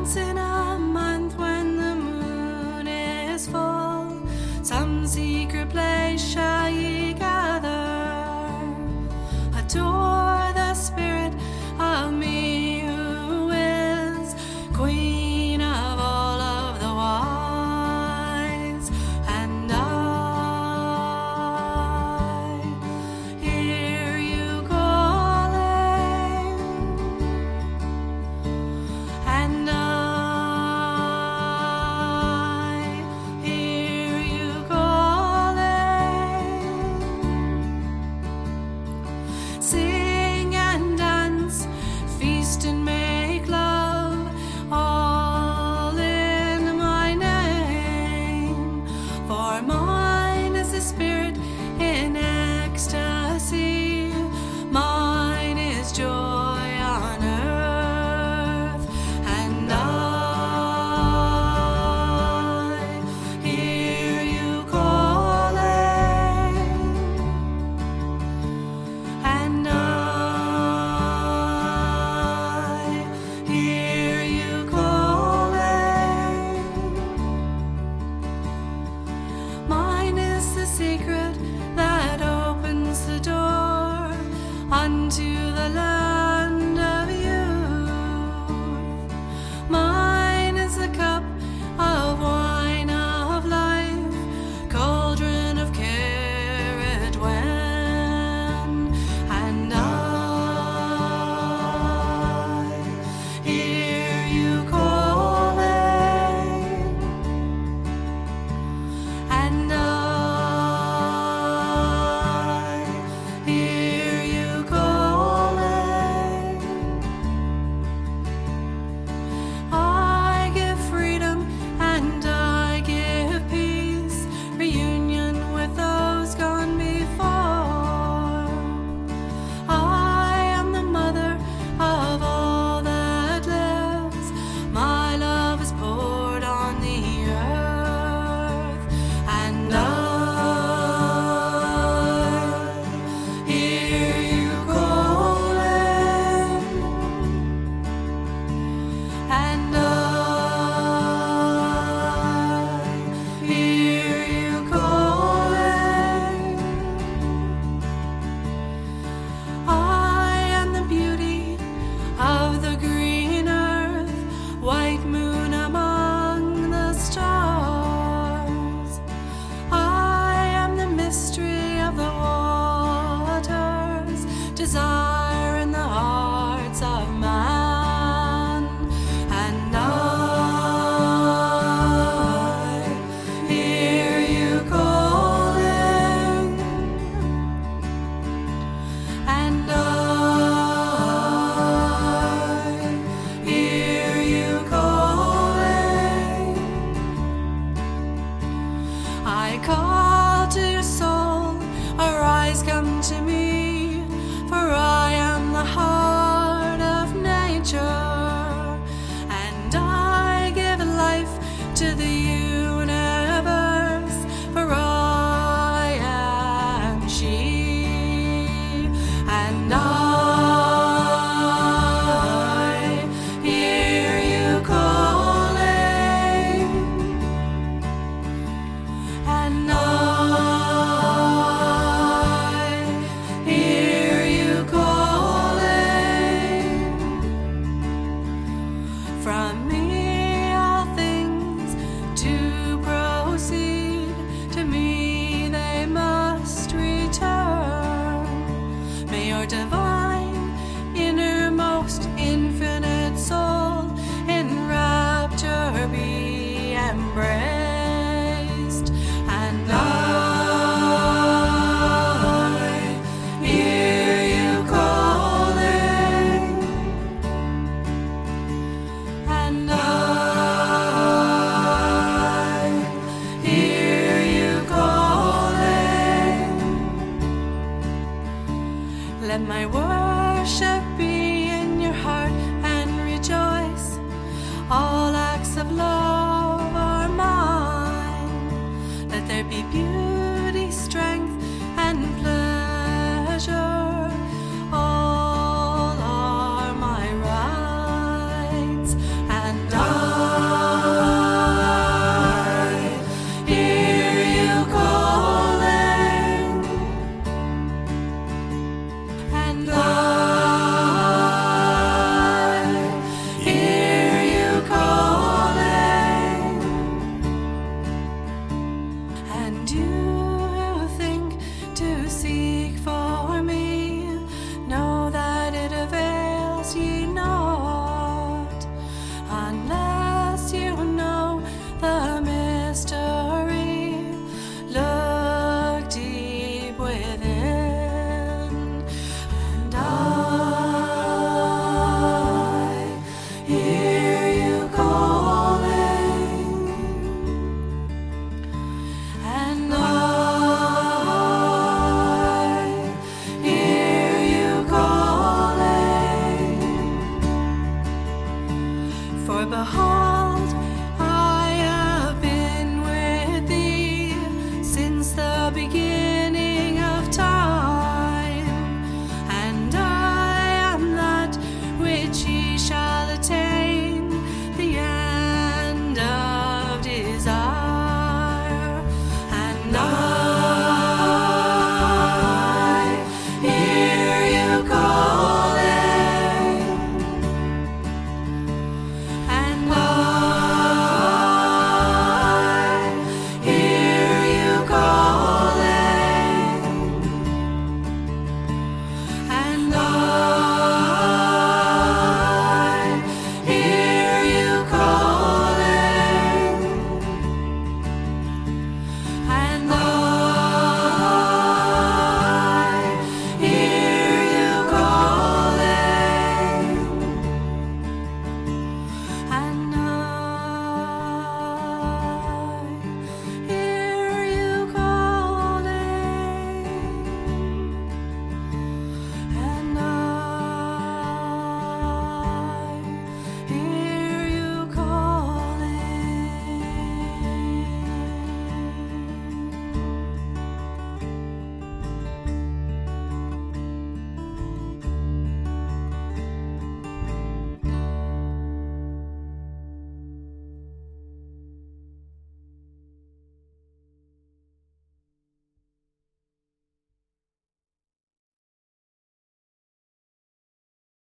once in a month when the moon is full, some secret place shall ye gather. Adore the spirit of me who is queen of all of the wise, and I hear you calling, and I hear you calling. Sing and dance, feast and make love, all in my name. For mine is the spirit in ecstasy, mine is joy on earth, and I hear you calling, and I hear you calling. Mine is the secret that opens the door unto the land of youth. Mine is the cup of wine of life, cauldron of carrot wen, and I hear you calling, and I hear you calling. I give freedom and I give peace, reunion with those gone before. I am the mother of all that lives, my love is poured on the earth, and I hear you calling, and I hear you calling. I am the beauty of the green earth, white moon among the stars. I am the mystery of the waters, desire in the hearts of man, and I hear you calling, and I hear you calling. I call to your soul, arise, come to me, for I am the heart of nature, and I give life to the universe, for I am she, and I hear you calling, and I and you